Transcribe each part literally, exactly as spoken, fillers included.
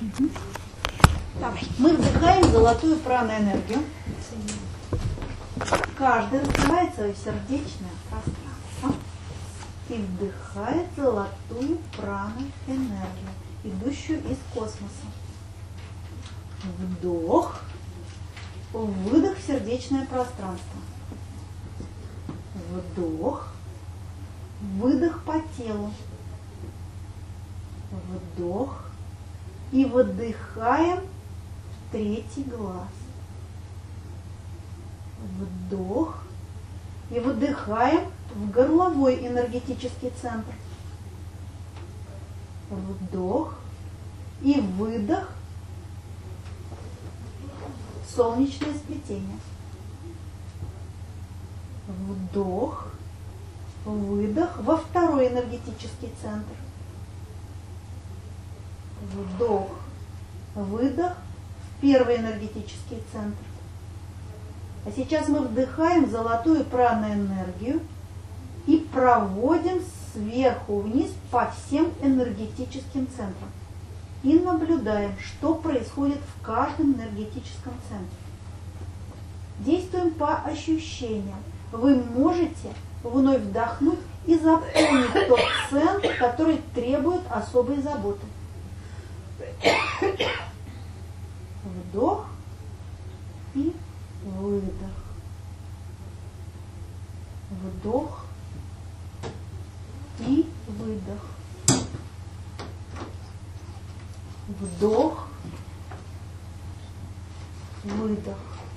Угу. Давай. Мы вдыхаем золотую праноэнергию. Каждый раскрывает свое сердечное пространство и вдыхает золотую праноэнергию, идущую из космоса. Вдох, выдох в сердечное пространство. Вдох, выдох по телу. Вдох и выдыхаем в третий глаз. Вдох и выдыхаем в горловой энергетический центр. Вдох и выдох в солнечное сплетение. Вдох, выдох во второй энергетический центр. Вдох, выдох в первый энергетический центр. А сейчас мы вдыхаем золотую праноэнергию и проводим сверху вниз по всем энергетическим центрам. И наблюдаем, что происходит в каждом энергетическом центре. Действуем по ощущениям. Вы можете вновь вдохнуть и заполнить тот центр, который требует особой заботы. Вдох и выдох. Вдох и выдох. Вдох, выдох.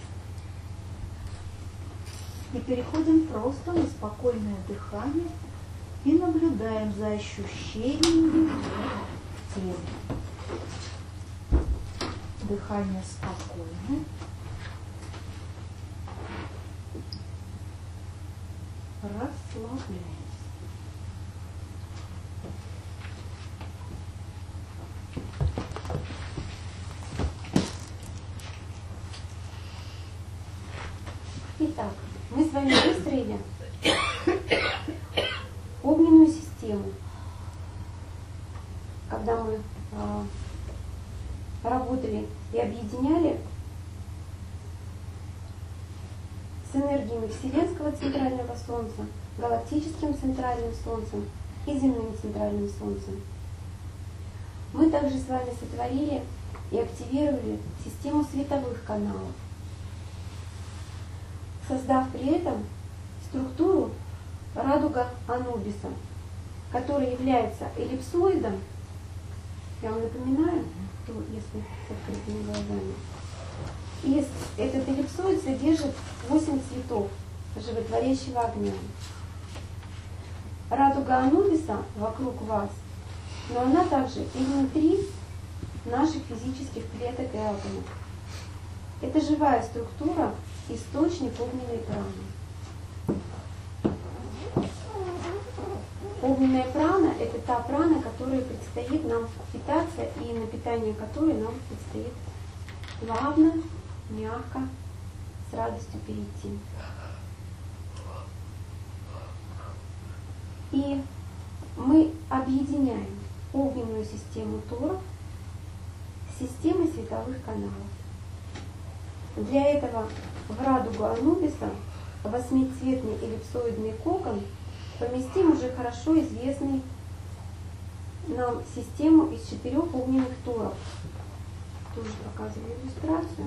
И переходим просто на спокойное дыхание и наблюдаем за ощущениями в теле. Дыхание спокойное. Расслабляемся. Итак, мы с вами выстроили огненную систему. Когда мы э, работали и объединяли с энергиями Вселенского центрального Солнца, галактическим центральным Солнцем и земным центральным Солнцем, мы также с вами сотворили и активировали систему световых каналов, создав при этом структуру радуга Анубиса, который является эллипсоидом. Я вам напоминаю, кто, если с открытыми глазами. И этот эллипсоид содержит восемь цветов животворящего огня. Радуга Анубиса вокруг вас, но она также и внутри наших физических клеток и атомов. Это живая структура, источник огненной праны. Огненная прана – это та прана, которой предстоит нам питаться и на питание которой нам предстоит плавно, мягко, с радостью перейти. И мы объединяем огненную систему Торов с системой световых каналов. Для этого в радугу Анубиса восьмицветный эллипсоидный кокон поместим уже хорошо известный нам систему из четырех огненных торов. Тоже показываю иллюстрацию.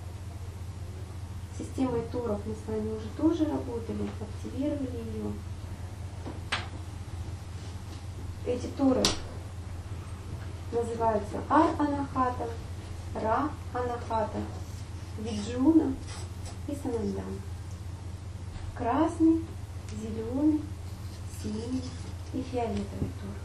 С системой торов мы с вами уже тоже работали, активировали ее. Эти торы называются Ар-Анахата, Ра-Анахата, Виджуна и Санандан. Красный, зеленый, синий и фиолетовый тур.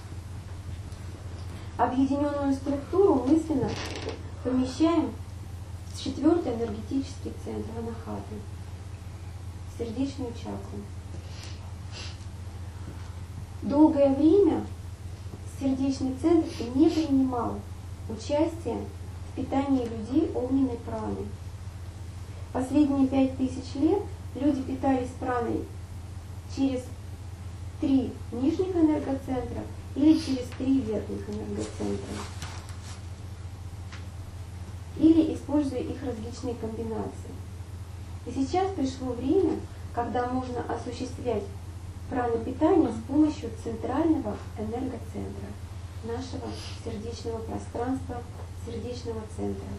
Объединенную структуру мысленно помещаем в четвертый энергетический центр Анахаты, в сердечную чакру. Долгое время сердечный центр не принимал участие в питании людей огненной праной. Последние пять тысяч лет люди питались праной через три нижних энергоцентра или через три верхних энергоцентра. используя их различные комбинации. И сейчас пришло время, когда можно осуществлять пранопитание с помощью центрального энергоцентра, нашего сердечного пространства, сердечного центра.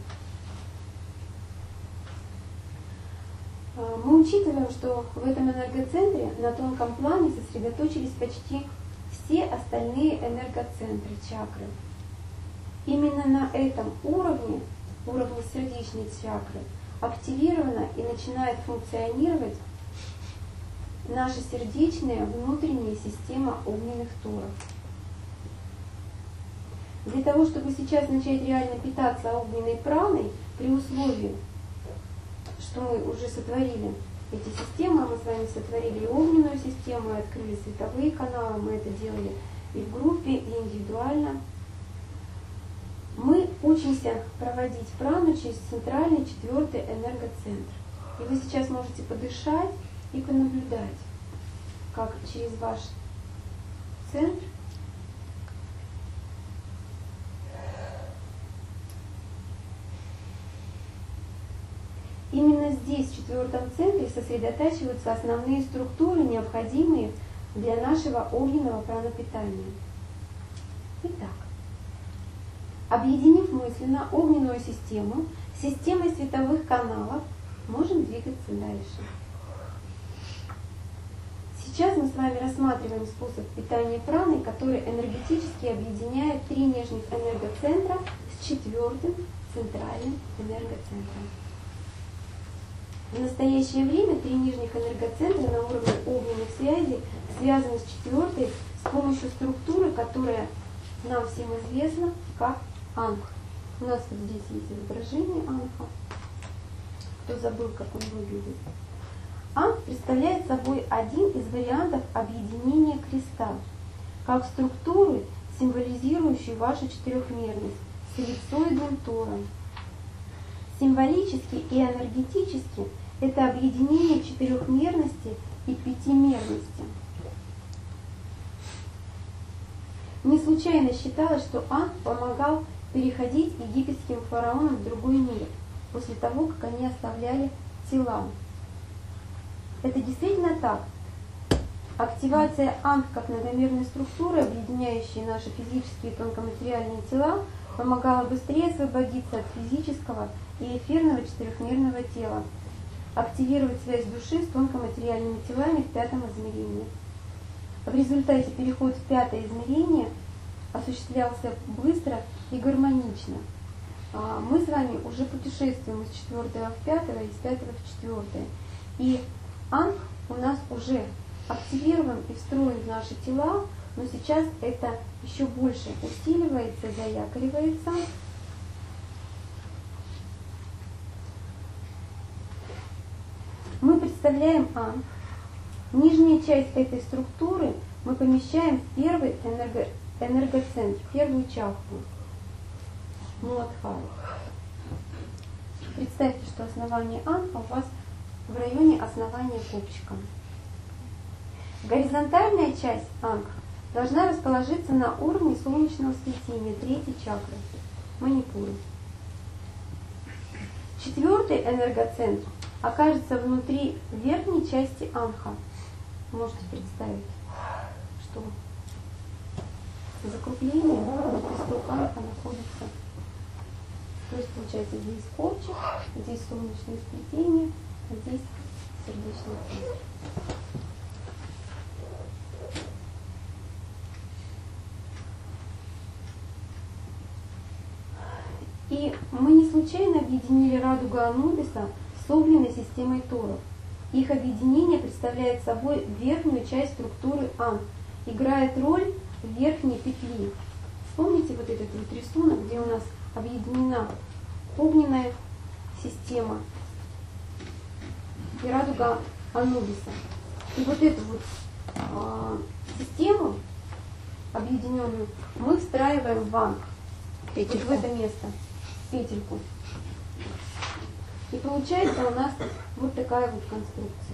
Мы учитываем, что в этом энергоцентре на тонком плане сосредоточились почти все остальные энергоцентры, чакры. Именно на этом уровне, уровне сердечной чакры, активирована и начинает функционировать наша сердечная внутренняя система огненных торов. Для того, чтобы сейчас начать реально питаться огненной праной, при условии, что мы уже сотворили эти системы, мы с вами сотворили и огненную систему, и открыли световые каналы, мы это делали и в группе, и индивидуально. Мы учимся проводить прану через центральный четвертый энергоцентр. И вы сейчас можете подышать и понаблюдать, как через ваш центр именно здесь, в четвертом центре, сосредотачиваются основные структуры, необходимые для нашего огненного пранопитания. Итак, объединив мысленно огненную систему с системой световых каналов, можем двигаться дальше. Сейчас мы с вами рассматриваем способ питания праной, который энергетически объединяет три нижних энергоцентра с четвертым центральным энергоцентром. В настоящее время три нижних энергоцентра на уровне огненных связей связаны с четвертой с помощью структуры, которая нам всем известна как Анх. У нас вот здесь есть изображение Анха. Кто забыл, как он выглядит? Анх представляет собой один из вариантов объединения креста, как структуры, символизирующие вашу четырехмерность с эллипсоидным тором. Символически и энергетически это объединение четырехмерности и пятимерности. Не случайно считалось, что Анх помогал переходить египетским фараонам в другой мир после того, как они оставляли тела. Это действительно так. Активация Анх как многомерной структуры, объединяющей наши физические и тонкоматериальные тела, помогала быстрее освободиться от физического и эфирного четырехмерного тела, активировать связь души с тонкоматериальными телами в пятом измерении. В результате переход в пятое измерение осуществлялся быстро и гармонично. Мы с вами уже путешествуем из четвертого в пятое, из пятого в четвертое. И Анх у нас уже активирован и встроен в наши тела, но сейчас это еще больше усиливается, заякоривается. Мы представляем Анх. Нижняя часть этой структуры мы помещаем в первый энерго, энергоцентр, в первую чакру, Муладхару. Представьте, что основание Анха у вас в районе основания копчика. Горизонтальная часть Анха должна расположиться на уровне солнечного сплетения, третьей чакры, Манипуры. Четвертый энергоцентр окажется внутри верхней части Анха. Можете представить, что закругление на кресту Анха находится. То есть получается здесь копчик, здесь солнечное сплетение, а здесь сердечный центр. И мы не случайно объединили радугу Анубиса с огненной системой торов. Их объединение представляет собой верхнюю часть структуры Анх, играет роль верхней петли. Вспомните вот этот вот рисунок, где у нас объединена огненная система и радуга Анубиса. И вот эту вот э, систему объединенную мы встраиваем в Анх, вот в это место, петельку. И получается у нас вот такая вот конструкция.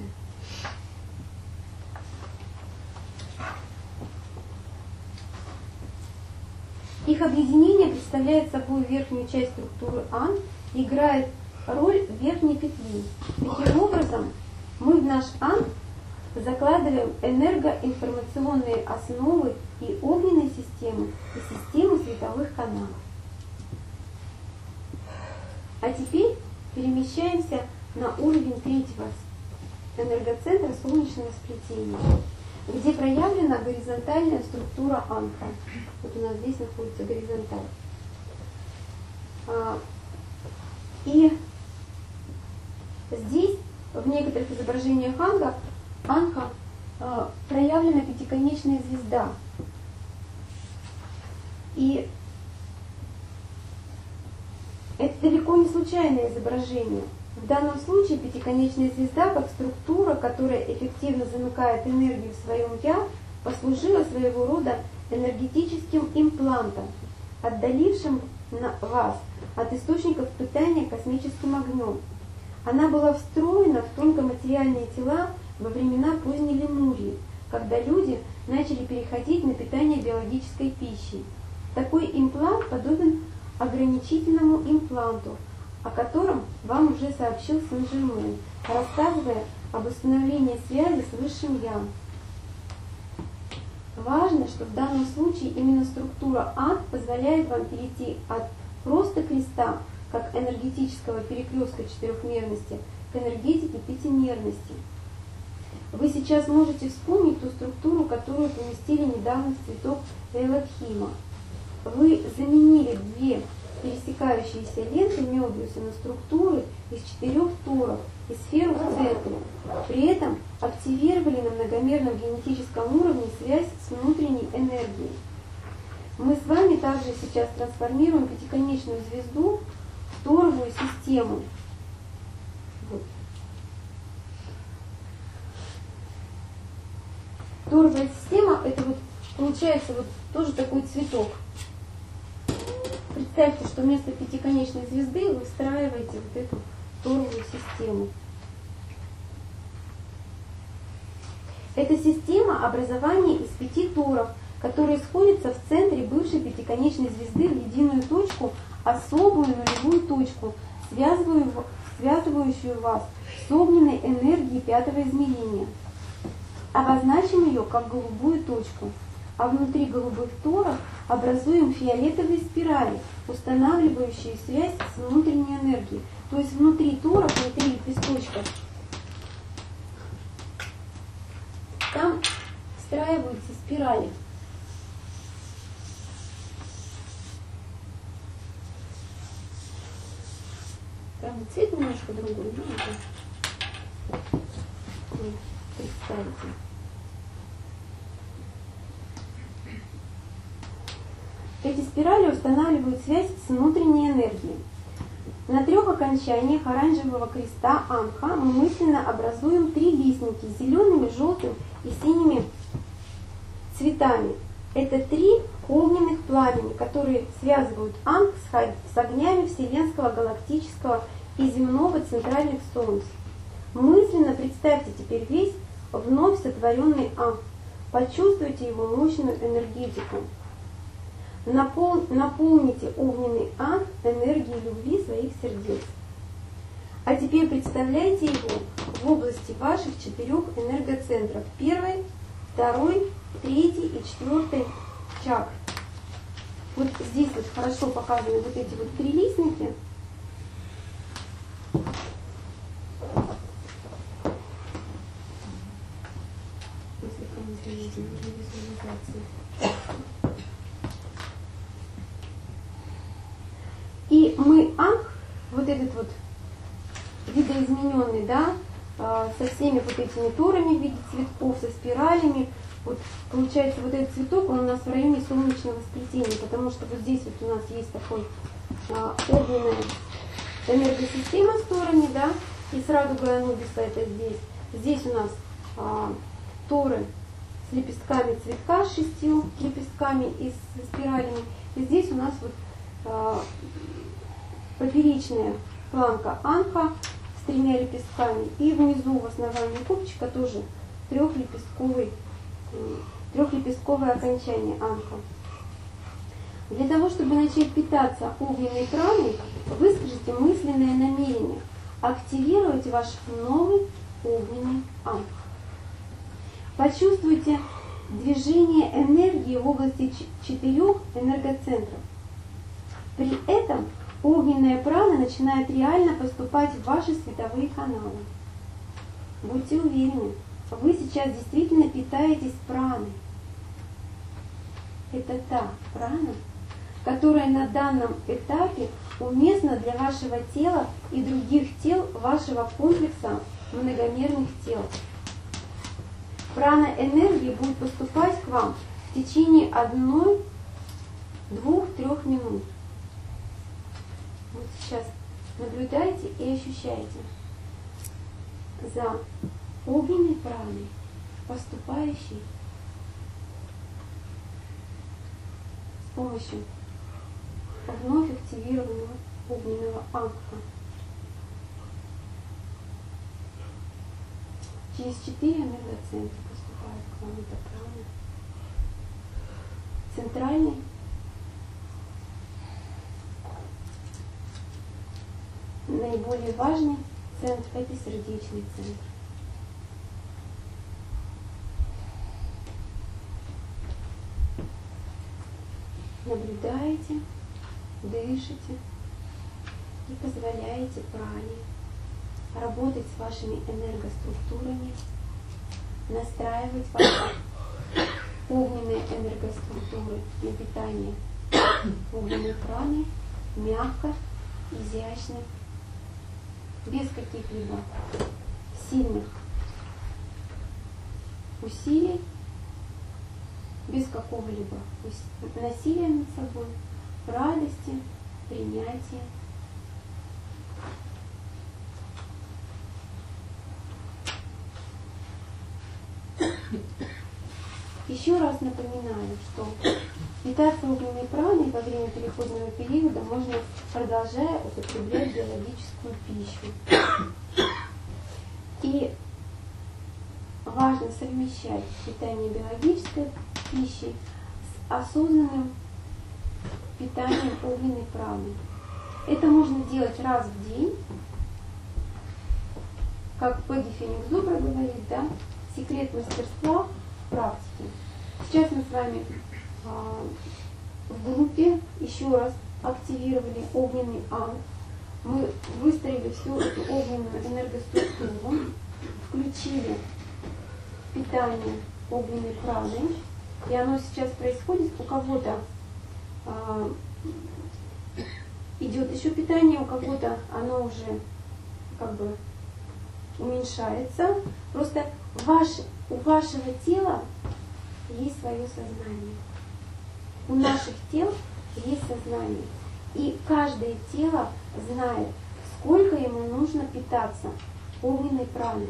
Их объединение представляет собой верхнюю часть структуры Анх играет роль верхней петли. Таким образом, мы в наш анх закладываем энергоинформационные основы и огненной системы, и системы световых каналов. А теперь перемещаемся на уровень третьего энергоцентра солнечного сплетения, где проявлена горизонтальная структура анха. Вот у нас здесь находится горизонталь. И здесь, в некоторых изображениях анха, анха проявлена пятиконечная звезда. И это далеко не случайное изображение. В данном случае пятиконечная звезда, как структура, которая эффективно замыкает энергию в своем «я», послужила своего рода энергетическим имплантом, отдалившим вас от источников питания космическим огнем. Она была встроена в тонкоматериальные тела во времена поздней Лемурии, когда люди начали переходить на питание биологической пищей. Такой имплант подобен ограничительному импланту, о котором вам уже сообщил Сен-Жермен, рассказывая об установлении связи с Высшим Я. Важно, что в данном случае именно структура анх позволяет вам перейти от просто креста, как энергетического перекрестка четырехмерности, к энергетике пятимерности. Вы сейчас можете вспомнить ту структуру, которую поместили недавно в цветок Эйлокхима. Вы заменили две пересекающиеся ленты Мёбиуса на структуры из четырех торов и сферу в центре. При этом активировали на многомерном генетическом уровне связь с внутренней энергией. Мы с вами также сейчас трансформируем пятиконечную звезду в торовую систему. Вот. Торовая система — это вот получается вот тоже такой цветок. Представьте, что вместо пятиконечной звезды вы встраиваете вот эту торовую систему. Это система образования из пяти торов, которые сходятся в центре бывшей пятиконечной звезды в единую точку, особую нулевую точку, связывающую вас с огненной энергией пятого измерения. Обозначим ее как голубую точку, а внутри голубых торов образуем фиолетовые спирали, устанавливающие связь с внутренней энергией. То есть внутри торов, внутри лепесточков, там встраиваются спирали. Правда, цвет немножко другой, но это представьте. Эти спирали устанавливают связь с внутренней энергией. На трех окончаниях оранжевого креста анха мы мысленно образуем три лестники с зелеными, желтым и синими цветами. Это три огненных пламени, которые связывают анх с огнями Вселенского, галактического и земного центральных солнц. Мысленно представьте теперь весь вновь сотворенный анх. Почувствуйте его мощную энергетику. Напол... Наполните огненный анх энергией любви своих сердец. А теперь представляйте его в области ваших четырех энергоцентров. Первой, второй, третий и четвертой чакр. Вот здесь вот хорошо показаны вот эти вот три листники. И мы анх, вот этот вот видоизмененный, да, со всеми вот этими торами в виде цветков, со спиралями, вот получается вот этот цветок, он у нас в районе солнечного сплетения, потому что вот здесь вот у нас есть такой а, огненная энергосистема с торами, да, и с радугой Анубиса это здесь. Здесь у нас а, торы с лепестками цветка, с шестью лепестками и с спиралями. И здесь у нас вот а, поперечная планка анха с тремя лепестками. И внизу в основании копчика тоже трехлепестковый, трехлепестковое окончание анха. Для того, чтобы начать питаться огненной праной, вы можете мысленное намерение активировать ваш новый огненный ангел. Почувствуйте движение энергии в области четырех энергоцентров. При этом огненная прана начинает реально поступать в ваши световые каналы. Будьте уверены, вы сейчас действительно питаетесь праной. Это та прана, которая на данном этапе уместна для вашего тела и других тел вашего комплекса многомерных тел. Прана энергии будет поступать к вам в течение одной, двух, трех минут. Вот сейчас наблюдайте и ощущайте за огненной праной, поступающей с помощью вновь активированного огненного ангела. Через четыре энергоцентра поступает к вам эта прана. Центральный, наиболее важный центр – это сердечный центр. Наблюдаете, дышите и позволяете пране работать с вашими энергоструктурами, настраивать ваши огненные энергоструктуры на питание огненной праной мягко, изящно, без каких-либо сильных усилий, без какого-либо насилия над собой, в радости, принятии. Еще раз напоминаю, что питаться огненной праной во время переходного периода можно, продолжая употреблять биологическую пищу. И важно совмещать питание биологической пищей с осознанным питанием огненной праны. Это можно делать раз в день, как Пегги Феникс Добра говорит, да, секрет мастерства в практике. Сейчас мы с вами а, в группе еще раз активировали огненный ангел. Мы выстроили всю эту огненную энергоструктуру, включили питание огненной праной, и оно сейчас происходит. У кого-то а, идет еще питание, у кого-то оно уже как бы уменьшается. Просто ваше, у вашего тела есть свое сознание. У наших тел есть сознание. И каждое тело знает, сколько ему нужно питаться огненной праной.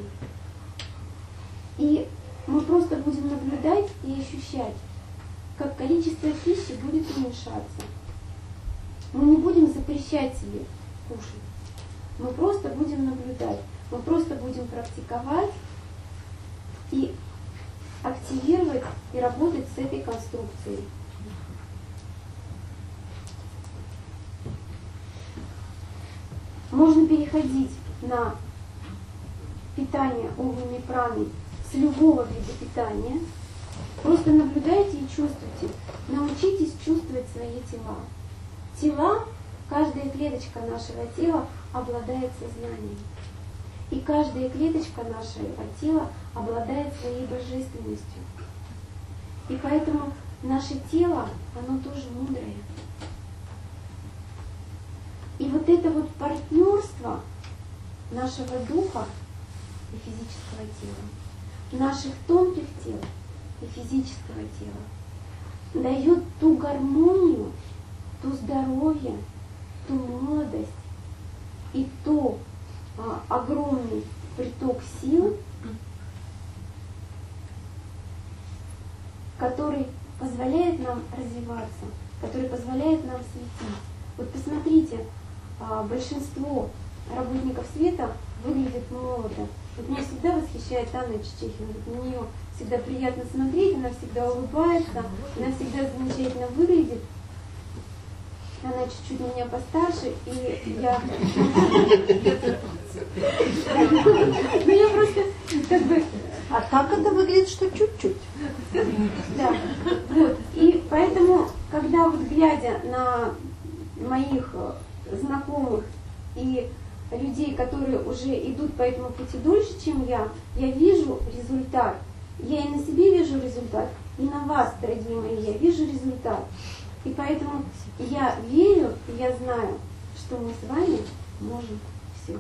И мы просто будем наблюдать и ощущать, как количество пищи будет уменьшаться. Мы не будем запрещать себе кушать. Мы просто будем наблюдать. Мы просто будем практиковать и активировать и работать с этой конструкцией. Можно переходить на питание огненной праной с любого вида питания. Просто наблюдайте и чувствуйте. Научитесь чувствовать свои тела. Тела, каждая клеточка нашего тела обладает сознанием. И каждая клеточка нашего тела обладает своей божественностью. И поэтому наше тело, оно тоже мудрое. И вот это вот партнерство нашего духа и физического тела, наших тонких тел и физического тела дает ту гармонию, то здоровье, ту молодость и то а, огромный приток сил, который позволяет нам развиваться, который позволяет нам светить. Вот посмотрите, а, большинство работников света выглядит молодо. Вот меня всегда восхищает Анна Чечехина. Вот на нее всегда приятно смотреть, она всегда улыбается, она всегда замечательно выглядит. Она чуть-чуть меня постарше, и я... Ну я просто как бы... А как это выглядит, что чуть-чуть? Да, вот. И поэтому, когда вот глядя на моих знакомых и людей, которые уже идут по этому пути дольше, чем я, я вижу результат. Я и на себе вижу результат, и на вас, дорогие мои, я вижу результат. И поэтому я верю, и я знаю, что мы с вами можем все.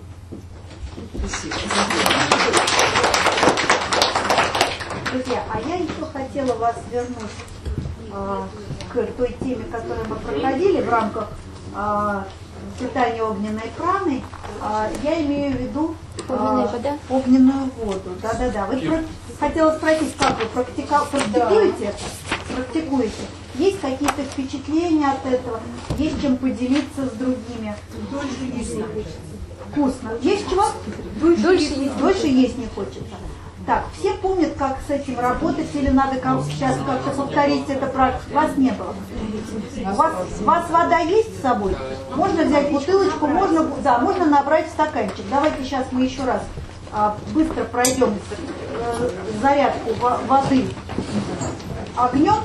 Друзья, а я еще хотела вас вернуть а, к той теме, которую мы проходили в рамках а, питания огненной праны. А, я имею в виду а, огненную воду. Да-да-да. Вы про... хотела спросить, как вы практика... практикуете? Да. Практикуете? Есть какие-то впечатления от этого? Есть чем поделиться с другими? Дольше есть не хочется. Вкусно. Есть чего? Дольше, Дольше, есть, не Дольше есть не хочется. Так, все помнят, как с этим работать, или надо как, сейчас как-то повторить это практику? Вас не было. У вас, у вас вода есть с собой? Можно взять бутылочку, можно, да, можно набрать стаканчик. Давайте сейчас мы еще раз а, быстро пройдем э, зарядку воды огнем.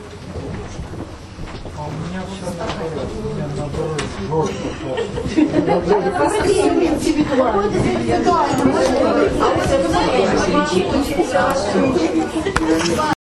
А у меня все наоборот.